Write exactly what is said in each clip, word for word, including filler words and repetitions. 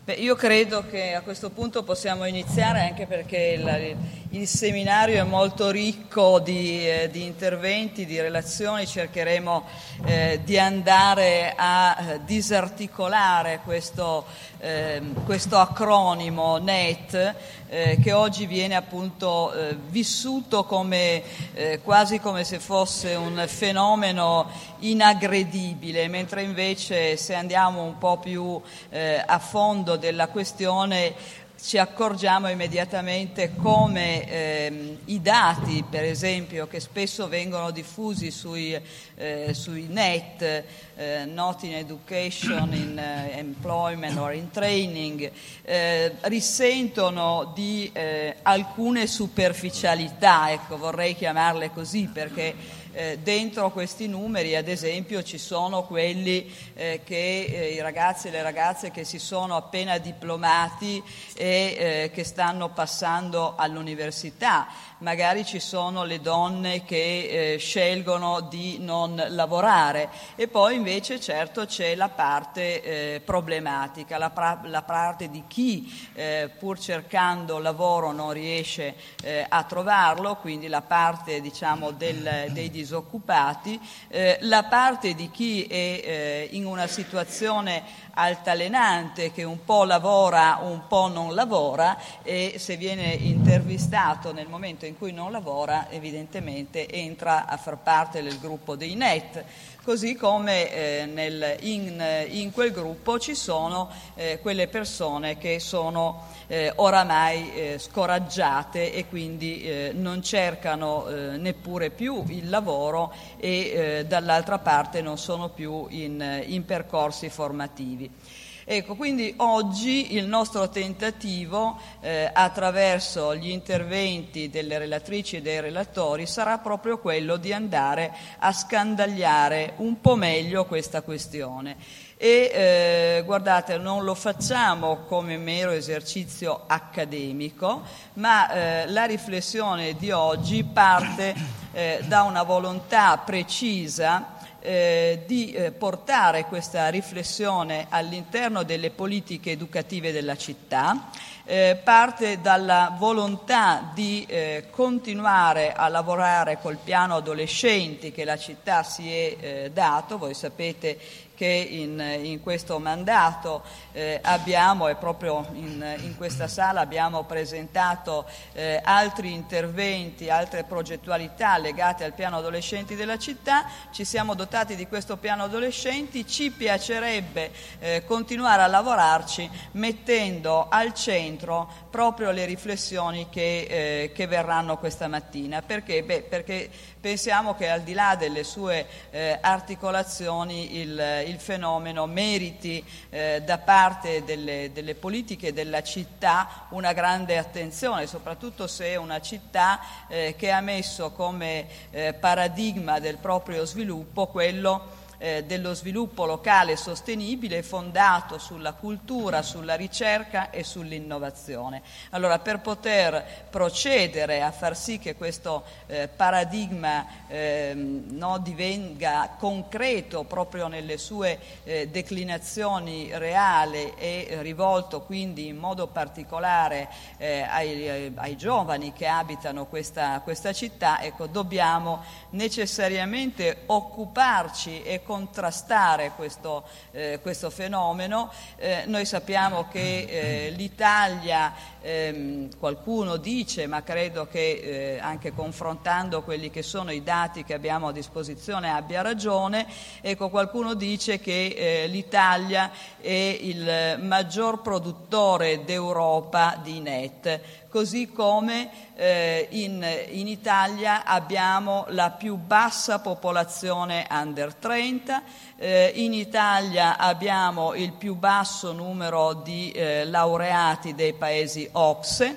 Beh, io credo che a questo punto possiamo iniziare, anche perché il, il seminario è molto ricco di, eh, di interventi, di relazioni. Cercheremo eh, di andare a eh, disarticolare questo, eh, questo acronimo N E T, eh, che oggi viene appunto eh, vissuto come eh, quasi come se fosse un fenomeno inaggredibile, mentre invece, se andiamo un po' più eh, a fondo della questione, ci accorgiamo immediatamente come ehm, i dati, per esempio, che spesso vengono diffusi sui, eh, sui net, eh, not in education, in uh, employment or in training, eh, risentono di eh, alcune superficialità, ecco, vorrei chiamarle così, perché Eh, dentro questi numeri, ad esempio, ci sono quelli eh, che eh, i ragazzi e le ragazze che si sono appena diplomati e eh, che stanno passando all'università. Magari ci sono le donne che eh, scelgono di non lavorare, e poi invece certo c'è la parte eh, problematica, la, pra- la parte di chi eh, pur cercando lavoro non riesce eh, a trovarlo, quindi la parte, diciamo, del, dei disoccupati, eh, la parte di chi è eh, in una situazione altalenante, che un po' lavora, un po' non lavora, e se viene intervistato nel momento in cui non lavora, evidentemente entra a far parte del gruppo dei N E T. Così come eh, nel, in, in quel gruppo ci sono eh, quelle persone che sono eh, oramai eh, scoraggiate e quindi eh, non cercano eh, neppure più il lavoro e eh, dall'altra parte non sono più in, in percorsi formativi. Ecco, quindi oggi il nostro tentativo, eh, attraverso gli interventi delle relatrici e dei relatori, sarà proprio quello di andare a scandagliare un po' meglio questa questione. E eh, guardate, non lo facciamo come mero esercizio accademico, ma eh, la riflessione di oggi parte eh, da una volontà precisa Eh, di eh, portare questa riflessione all'interno delle politiche educative della città, eh, parte dalla volontà di eh, continuare a lavorare col piano adolescenti che la città si è eh, dato. Voi sapete che in, in questo mandato eh, abbiamo, e proprio in, in questa sala abbiamo presentato eh, altri interventi, altre progettualità legate al piano adolescenti della città. Ci siamo dotati di questo piano adolescenti, ci piacerebbe eh, continuare a lavorarci mettendo al centro proprio le riflessioni che, eh, che verranno questa mattina. Perché? Beh, perché pensiamo che al di là delle sue eh, articolazioni il, il fenomeno meriti eh, da parte delle, delle politiche della città una grande attenzione, soprattutto se è una città eh, che ha messo come eh, paradigma del proprio sviluppo quello Eh, dello sviluppo locale sostenibile, fondato sulla cultura, sulla ricerca e sull'innovazione. Allora, per poter procedere a far sì che questo eh, paradigma eh, no, divenga concreto proprio nelle sue eh, declinazioni reali e rivolto quindi in modo particolare eh, ai, ai giovani che abitano questa, questa città, ecco, dobbiamo necessariamente occuparci e contrastare questo, eh, questo fenomeno. Eh, noi sappiamo che eh, l'Italia, ehm, qualcuno dice, ma credo che eh, anche confrontando quelli che sono i dati che abbiamo a disposizione abbia ragione, ecco, qualcuno dice che eh, l'Italia è il maggior produttore d'Europa di N E T. Così come eh, in, in Italia abbiamo la più bassa popolazione under trenta, eh, in Italia abbiamo il più basso numero di eh, laureati dei paesi O C S E,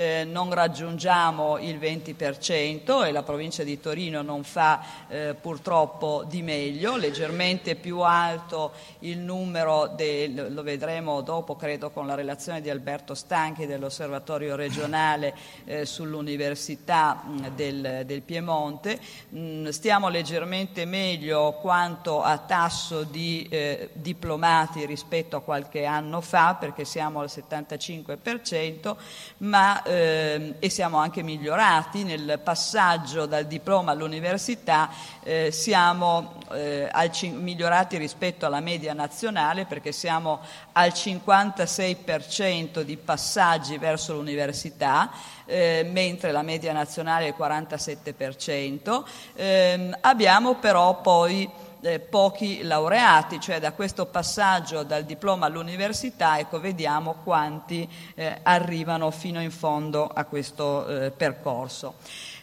eh, non raggiungiamo il venti per cento e la provincia di Torino non fa eh, purtroppo di meglio, leggermente più alto il numero, del, lo vedremo dopo credo con la relazione di Alberto Stanchi dell'Osservatorio regionale eh, sull'Università mh, del, del Piemonte. Mh, stiamo leggermente meglio quanto a tasso di eh, diplomati rispetto a qualche anno fa, perché siamo al settantacinque per cento, ma eh, e siamo anche migliorati nel passaggio dal diploma all'università, eh, siamo eh, al, migliorati rispetto alla media nazionale, perché siamo al cinquantasei per cento di passaggi verso l'università, eh, mentre la media nazionale è il quarantasette per cento. Eh, abbiamo però poi Eh, pochi laureati, cioè da questo passaggio dal diploma all'università, ecco, vediamo quanti eh, arrivano fino in fondo a questo eh, percorso.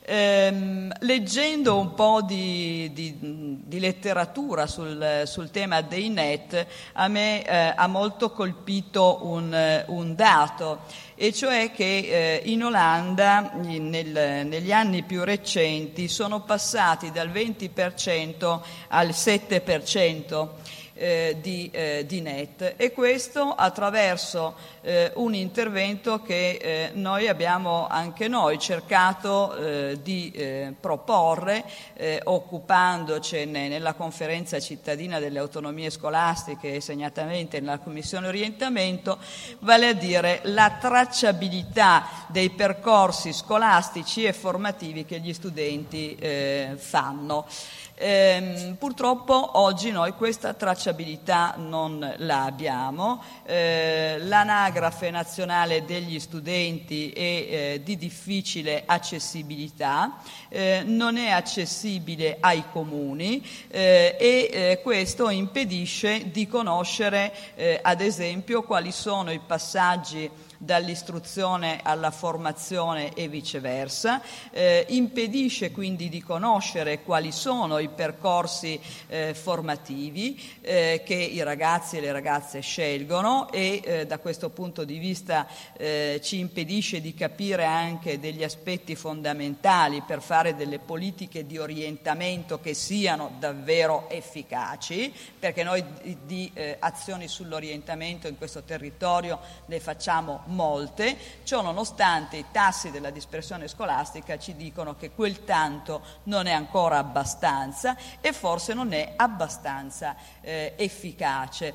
Ehm, leggendo un po' di, di, di letteratura sul, sul tema dei N E T, a me eh, ha molto colpito un, un dato, e cioè che eh, in Olanda nel, negli anni più recenti sono passati dal venti per cento al sette per cento eh, di, eh, di N E T, e questo attraverso eh, un intervento che eh, noi abbiamo anche noi cercato eh, di eh, proporre, eh, occupandocene nella conferenza cittadina delle autonomie scolastiche e segnatamente nella commissione orientamento, vale a dire la tracciabilità dei percorsi scolastici e formativi che gli studenti eh, fanno. Eh, purtroppo oggi noi questa tracciabilità non la abbiamo. Eh, l'anagrafe nazionale degli studenti è eh, di difficile accessibilità, eh, non è accessibile ai comuni eh, e eh, questo impedisce di conoscere eh, ad esempio quali sono i passaggi dall'istruzione alla formazione e viceversa, eh, impedisce quindi di conoscere quali sono i percorsi eh, formativi eh, che i ragazzi e le ragazze scelgono e eh, da questo punto di vista eh, ci impedisce di capire anche degli aspetti fondamentali per fare delle politiche di orientamento che siano davvero efficaci, perché noi di, di eh, azioni sull'orientamento in questo territorio ne facciamo molte. Ciò nonostante i tassi della dispersione scolastica ci dicono che quel tanto non è ancora abbastanza e forse non è abbastanza eh, efficace.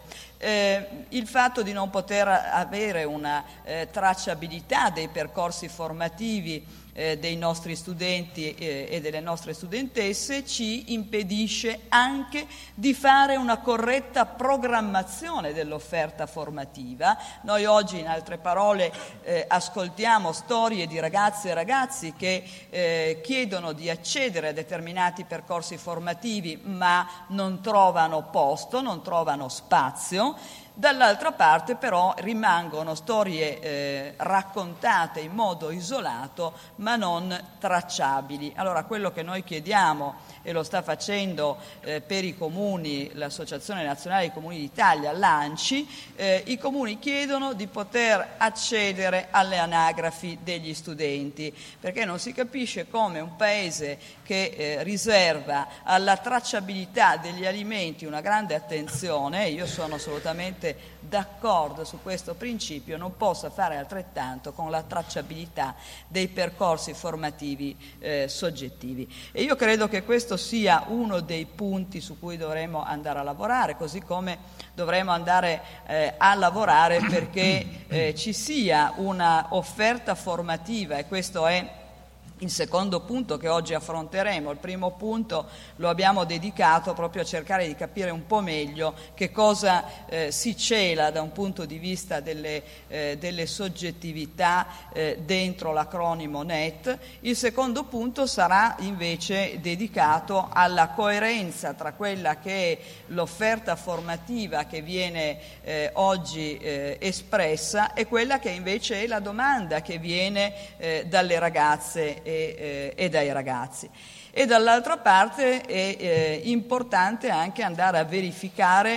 Eh, il fatto di non poter avere una eh, tracciabilità dei percorsi formativi eh, dei nostri studenti eh, e delle nostre studentesse ci impedisce anche di fare una corretta programmazione dell'offerta formativa. Noi oggi, in altre parole, eh, ascoltiamo storie di ragazze e ragazzi che eh, chiedono di accedere a determinati percorsi formativi ma non trovano posto, non trovano spazio. Dall'altra parte però rimangono storie eh, raccontate in modo isolato ma non tracciabili. Allora quello che noi chiediamo, e lo sta facendo eh, per i comuni l'Associazione Nazionale dei Comuni d'Italia, l'ANCI, eh, i comuni chiedono di poter accedere alle anagrafi degli studenti, perché non si capisce come un paese che eh, riserva alla tracciabilità degli alimenti una grande attenzione, io sono assolutamente d'accordo su questo principio, non possa fare altrettanto con la tracciabilità dei percorsi formativi eh, soggettivi. E io credo che questo sia uno dei punti su cui dovremo andare a lavorare, così come dovremo andare eh, a lavorare perché eh, ci sia una offerta formativa, e questo è il secondo punto che oggi affronteremo. Il primo punto lo abbiamo dedicato proprio a cercare di capire un po' meglio che cosa eh, si cela da un punto di vista delle, eh, delle soggettività eh, dentro l'acronimo N E T. Il secondo punto sarà invece dedicato alla coerenza tra quella che è l'offerta formativa che viene eh, oggi eh, espressa e quella che invece è la domanda che viene eh, dalle ragazze e E, e dai ragazzi. E dall'altra parte è eh, importante anche andare a verificare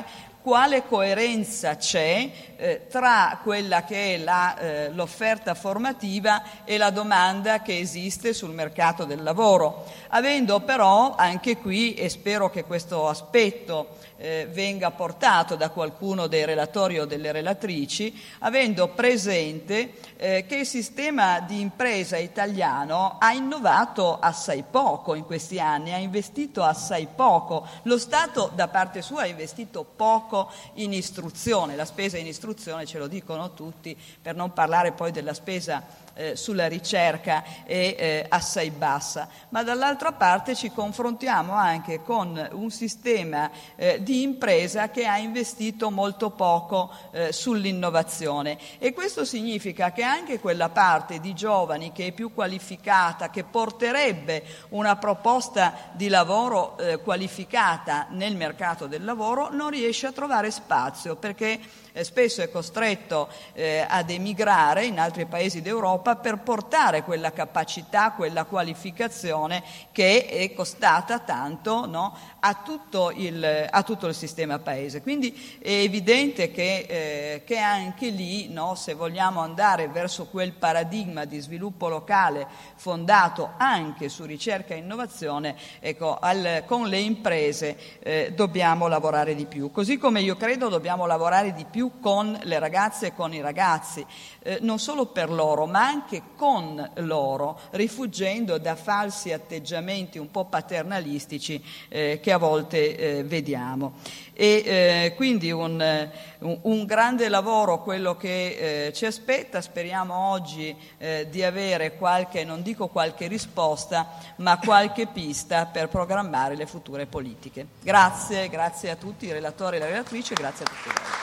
quale coerenza c'è eh, tra quella che è la, eh, l'offerta formativa e la domanda che esiste sul mercato del lavoro, avendo però anche qui, e spero che questo aspetto eh, venga portato da qualcuno dei relatori o delle relatrici, avendo presente eh, che il sistema di impresa italiano ha innovato assai poco in questi anni, ha investito assai poco. Lo Stato da parte sua ha investito poco in istruzione, la spesa in istruzione ce lo dicono tutti, per non parlare poi della spesa Eh, sulla ricerca è eh, assai bassa, ma dall'altra parte ci confrontiamo anche con un sistema eh, di impresa che ha investito molto poco eh, sull'innovazione, e questo significa che anche quella parte di giovani che è più qualificata, che porterebbe una proposta di lavoro eh, qualificata nel mercato del lavoro, non riesce a trovare spazio, perché eh, spesso è costretto eh, ad emigrare in altri paesi d'Europa per portare quella capacità, quella qualificazione che è costata tanto, no, a, tutto il, a tutto il sistema paese. Quindi è evidente che, eh, che anche lì, no, se vogliamo andare verso quel paradigma di sviluppo locale fondato anche su ricerca e innovazione, ecco, al, con le imprese eh, dobbiamo lavorare di più. Così come io credo dobbiamo lavorare di più con le ragazze e con i ragazzi, eh, non solo per loro, ma anche con loro, rifuggendo da falsi atteggiamenti un po' paternalistici eh, che a volte eh, vediamo. E eh, quindi un, un, un grande lavoro quello che eh, ci aspetta. Speriamo oggi eh, di avere qualche, non dico qualche risposta, ma qualche pista per programmare le future politiche. Grazie, grazie a tutti i relatori e le relatrici, grazie a tutti voi.